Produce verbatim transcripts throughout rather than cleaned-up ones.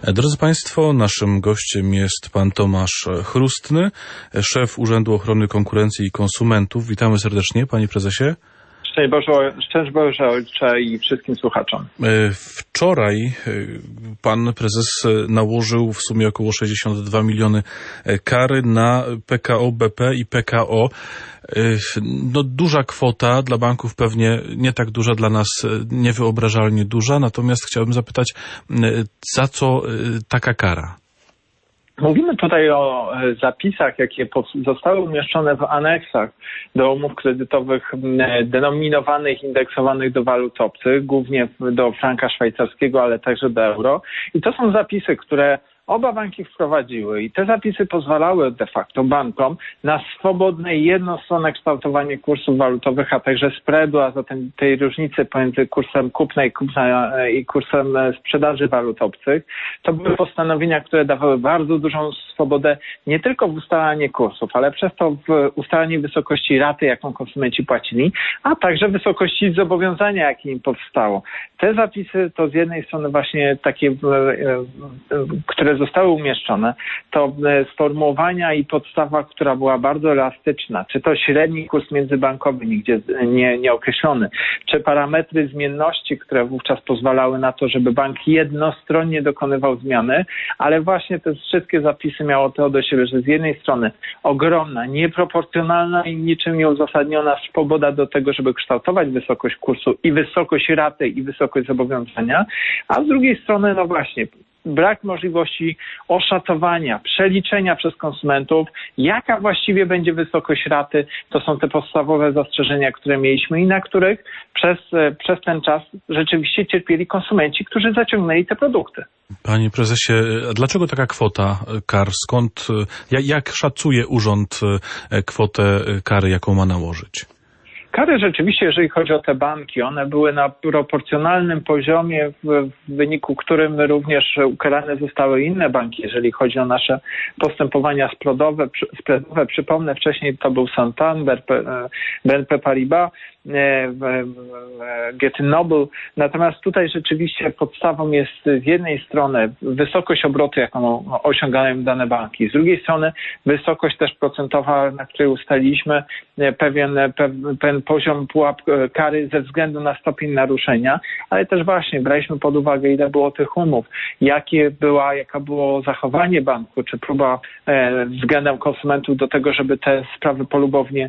Drodzy Państwo, naszym gościem jest pan Tomasz Chrustny, szef Urzędu Ochrony Konkurencji i Konsumentów. Witamy serdecznie, panie prezesie. Szczęść Boże, szczęść Boże Ojcze i wszystkim słuchaczom. Wczoraj pan prezes nałożył w sumie około sześćdziesiąt dwa miliony kary na P K O B P i P K O. No, duża kwota dla banków, pewnie nie tak duża, dla nas niewyobrażalnie duża, natomiast chciałbym zapytać, za co taka kara? Mówimy tutaj o zapisach, jakie zostały umieszczone w aneksach do umów kredytowych denominowanych, indeksowanych do walut obcych, głównie do franka szwajcarskiego, ale także do euro. I to są zapisy, które oba banki wprowadziły i te zapisy pozwalały de facto bankom na swobodne i jednostronne kształtowanie kursów walutowych, a także spreadu, a zatem tej różnicy pomiędzy kursem kupna i, kupna i kursem sprzedaży walut obcych. To były postanowienia, które dawały bardzo dużą swobodę nie tylko w ustalaniu kursów, ale przez to w ustalaniu wysokości raty, jaką konsumenci płacili, a także wysokości zobowiązania, jakie im powstało. Te zapisy to z jednej strony właśnie takie, które zostały umieszczone, to sformułowania i podstawa, która była bardzo elastyczna, czy to średni kurs międzybankowy, nigdzie nie, nie określony, czy parametry zmienności, które wówczas pozwalały na to, żeby bank jednostronnie dokonywał zmiany, ale właśnie te wszystkie zapisy miało to do siebie, że z jednej strony ogromna, nieproporcjonalna i niczym nieuzasadniona swoboda do tego, żeby kształtować wysokość kursu i wysokość raty i wysokość zobowiązania, a z drugiej strony, no właśnie, brak możliwości oszacowania, przeliczenia przez konsumentów, jaka właściwie będzie wysokość raty. To są te podstawowe zastrzeżenia, które mieliśmy i na których przez, przez ten czas rzeczywiście cierpieli konsumenci, którzy zaciągnęli te produkty. Panie prezesie, dlaczego taka kwota kar? Skąd, jak, jak szacuje urząd kwotę kary, jaką ma nałożyć? Kary rzeczywiście, jeżeli chodzi o te banki, one były na proporcjonalnym poziomie, w, w wyniku którym również ukarane zostały inne banki, jeżeli chodzi o nasze postępowania spreadowe. spreadowe. Przypomnę, wcześniej to był Santander, B N P Paribas, Getty Noble. Natomiast tutaj rzeczywiście podstawą jest z jednej strony wysokość obrotu, jaką osiągają dane banki, z drugiej strony wysokość też procentowa, na której ustaliliśmy pewien, pewien poziom pułap kary ze względu na stopień naruszenia, ale też właśnie braliśmy pod uwagę, ile było tych umów, jakie była, jaka było zachowanie banku, czy próba e, względem konsumentów do tego, żeby te sprawy polubownie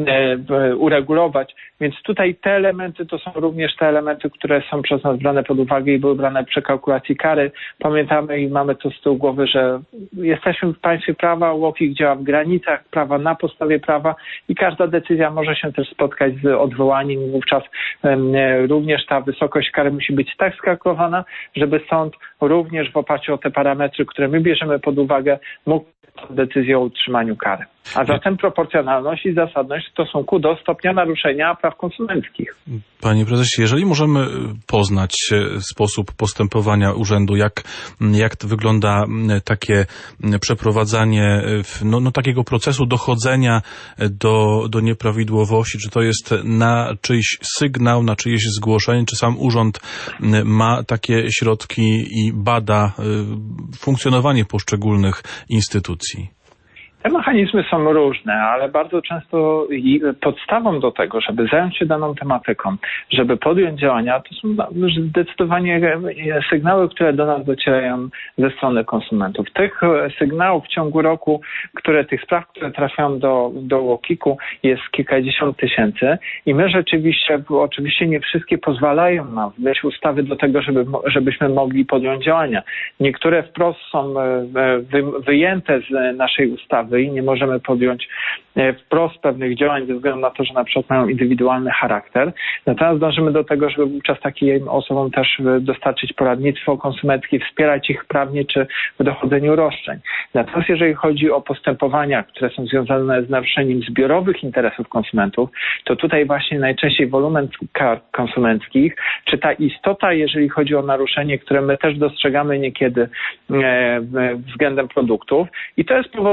e, uregulować. Więc tutaj te elementy to są również te elementy, które są przez nas brane pod uwagę i były brane przy kalkulacji kary. Pamiętamy i mamy to z tyłu głowy, że jesteśmy w państwie prawa, UOKiK działa w granicach prawa, na podstawie prawa i każda decyzja może się też spotkać z odwołaniem. Wówczas um, również ta wysokość kary musi być tak skalkulowana, żeby sąd również w oparciu o te parametry, które my bierzemy pod uwagę, mógł decyzję o utrzymaniu kary. A zatem proporcjonalność i zasadność w stosunku do stopnia naruszenia praw konsumenckich. Panie prezesie, jeżeli możemy poznać sposób postępowania urzędu, jak, jak wygląda takie przeprowadzanie no, no, takiego procesu dochodzenia do, do nieprawidłowości, czy to jest na czyjś sygnał, na czyjeś zgłoszenie, czy sam urząd ma takie środki i bada funkcjonowanie poszczególnych instytucji? Te mechanizmy są różne, ale bardzo często podstawą do tego, żeby zająć się daną tematyką, żeby podjąć działania, to są zdecydowanie sygnały, które do nas docierają ze strony konsumentów. Tych sygnałów w ciągu roku, które tych spraw, które trafiają do, do UOKiK-u, jest kilkadziesiąt tysięcy i my rzeczywiście, oczywiście nie wszystkie pozwalają nam w myśl ustawy do tego, żeby, żebyśmy mogli podjąć działania. Niektóre wprost są wy, wyjęte z naszej ustawy i nie możemy podjąć wprost pewnych działań ze względu na to, że na przykład mają indywidualny charakter. Natomiast dążymy do tego, żeby wówczas takim osobom też dostarczyć poradnictwo konsumenckie, wspierać ich prawnie czy w dochodzeniu roszczeń. Natomiast jeżeli chodzi o postępowania, które są związane z naruszeniem zbiorowych interesów konsumentów, to tutaj właśnie najczęściej wolumen kar konsumenckich, czy ta istota, jeżeli chodzi o naruszenie, które my też dostrzegamy niekiedy względem produktów i to jest powodem do tego,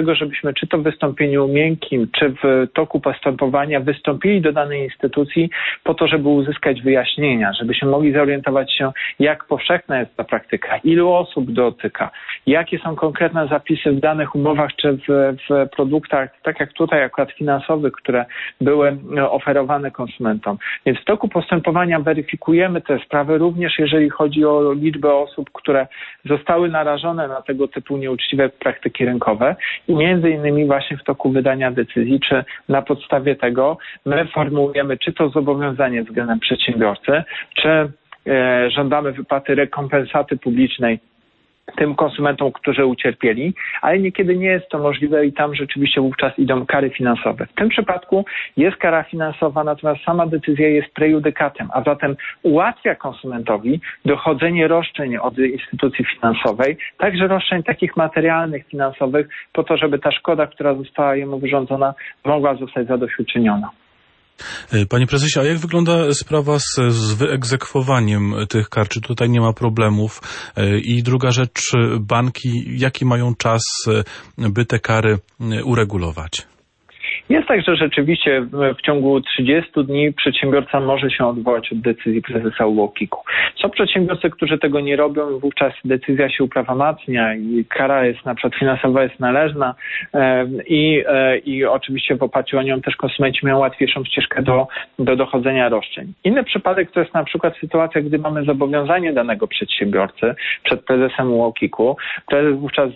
tego, żebyśmy czy to w wystąpieniu miękkim, czy w toku postępowania wystąpili do danej instytucji po to, żeby uzyskać wyjaśnienia, żebyśmy mogli zorientować się, jak powszechna jest ta praktyka, ilu osób dotyka, jakie są konkretne zapisy w danych umowach, czy w, w produktach, tak jak tutaj akurat finansowych, które były oferowane konsumentom. Więc w toku postępowania weryfikujemy te sprawy również, jeżeli chodzi o liczbę osób, które zostały narażone na tego typu nieuczciwe praktyki rynkowe i między innymi właśnie w toku wydania decyzji, czy na podstawie tego my formułujemy czy to zobowiązanie względem przedsiębiorcy, czy e, żądamy wypłaty rekompensaty publicznej tym konsumentom, którzy ucierpieli, ale niekiedy nie jest to możliwe i tam rzeczywiście wówczas idą kary finansowe. W tym przypadku jest kara finansowa, natomiast sama decyzja jest prejudykatem, a zatem ułatwia konsumentowi dochodzenie roszczeń od instytucji finansowej, także roszczeń takich materialnych, finansowych, po to, żeby ta szkoda, która została jemu wyrządzona, mogła zostać zadośćuczyniona. Panie prezesie, a jak wygląda sprawa z, z wyegzekwowaniem tych kar? Czy tutaj nie ma problemów? I druga rzecz, banki, jaki mają czas, by te kary uregulować? Jest tak, że rzeczywiście w ciągu trzydziestu dni przedsiębiorca może się odwołać od decyzji prezesa U O K I K-u. Są przedsiębiorcy, którzy tego nie robią, wówczas decyzja się uprawomacnia i kara jest na przykład finansowa jest należna i, i oczywiście w oparciu o nią też konsumenci mają łatwiejszą ścieżkę do, do dochodzenia roszczeń. Inny przypadek to jest na przykład sytuacja, gdy mamy zobowiązanie danego przedsiębiorcy przed prezesem U O K I K-u. Prezes wówczas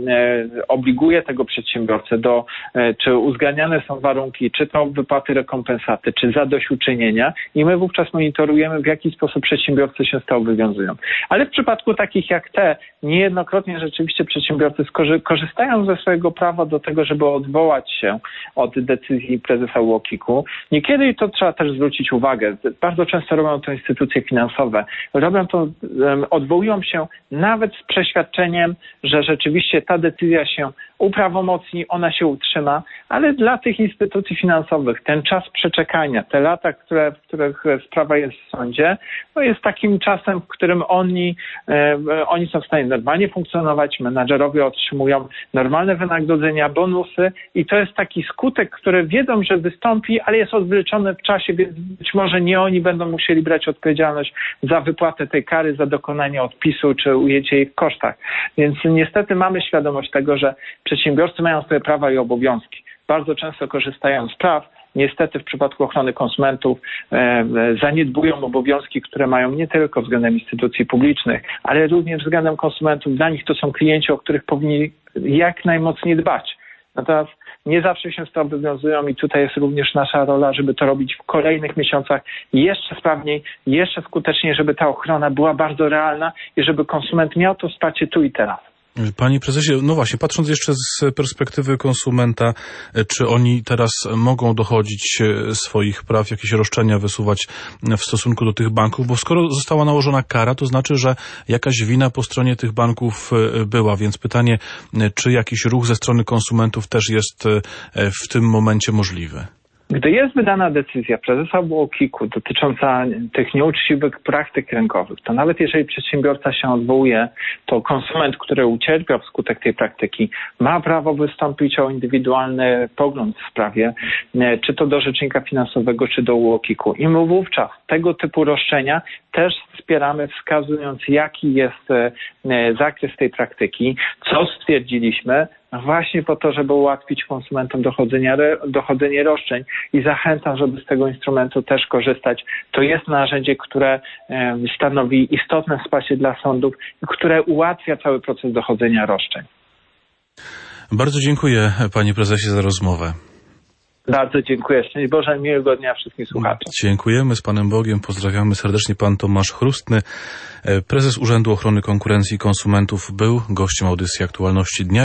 obliguje tego przedsiębiorcę do, czy uzgadniane są warunki, czy to wypłaty rekompensaty, czy zadośćuczynienia i my wówczas monitorujemy, w jaki sposób przedsiębiorcy się z tego wywiązują. Ale w przypadku takich jak te, niejednokrotnie rzeczywiście przedsiębiorcy skorzy- korzystają ze swojego prawa do tego, żeby odwołać się od decyzji prezesa U O K I K-u. Niekiedy, i to trzeba też zwrócić uwagę, bardzo często robią to instytucje finansowe, robią to, um, odwołują się nawet z przeświadczeniem, że rzeczywiście ta decyzja się uprawomocni, ona się utrzyma, ale dla tych instytucji finansowych ten czas przeczekania, te lata, które, w których sprawa jest w sądzie, no jest takim czasem, w którym oni, e, oni są w stanie normalnie funkcjonować, menadżerowie otrzymują normalne wynagrodzenia, bonusy i to jest taki skutek, który wiedzą, że wystąpi, ale jest odwleczony w czasie, więc być może nie oni będą musieli brać odpowiedzialność za wypłatę tej kary, za dokonanie odpisu czy ujęcie jej w kosztach. Więc niestety mamy świadomość tego, że przedsiębiorcy mają swoje prawa i obowiązki. Bardzo często korzystają z praw. Niestety w przypadku ochrony konsumentów e, zaniedbują obowiązki, które mają nie tylko względem instytucji publicznych, ale również względem konsumentów. Dla nich to są klienci, o których powinni jak najmocniej dbać. Natomiast nie zawsze się z tego wywiązują i tutaj jest również nasza rola, żeby to robić w kolejnych miesiącach jeszcze sprawniej, jeszcze skuteczniej, żeby ta ochrona była bardzo realna i żeby konsument miał to wsparcie tu i teraz. Panie prezesie, no właśnie, patrząc jeszcze z perspektywy konsumenta, czy oni teraz mogą dochodzić swoich praw, jakieś roszczenia wysuwać w stosunku do tych banków? Bo skoro została nałożona kara, to znaczy, że jakaś wina po stronie tych banków była. Więc pytanie, czy jakiś ruch ze strony konsumentów też jest w tym momencie możliwy? Gdy jest wydana decyzja prezesa U O K I K-u dotycząca tych nieuczciwych praktyk rynkowych, to nawet jeżeli przedsiębiorca się odwołuje, to konsument, który ucierpiał wskutek tej praktyki, ma prawo wystąpić o indywidualny pogląd w sprawie, czy to do rzecznika finansowego, czy do U O K I K-u. I my wówczas tego typu roszczenia też wspieramy, wskazując, jaki jest zakres tej praktyki, co stwierdziliśmy, właśnie po to, żeby ułatwić konsumentom dochodzenie, dochodzenie roszczeń i zachęcam, żeby z tego instrumentu też korzystać. To jest narzędzie, które stanowi istotne wsparcie dla sądów i które ułatwia cały proces dochodzenia roszczeń. Bardzo dziękuję, panie prezesie, za rozmowę. Bardzo dziękuję. Szczęść Boże, miłego dnia wszystkim słuchaczom. Dziękujemy, z Panem Bogiem. Pozdrawiamy serdecznie. Pan Tomasz Chrustny, prezes Urzędu Ochrony Konkurencji i Konsumentów, był gościem audycji Aktualności Dnia.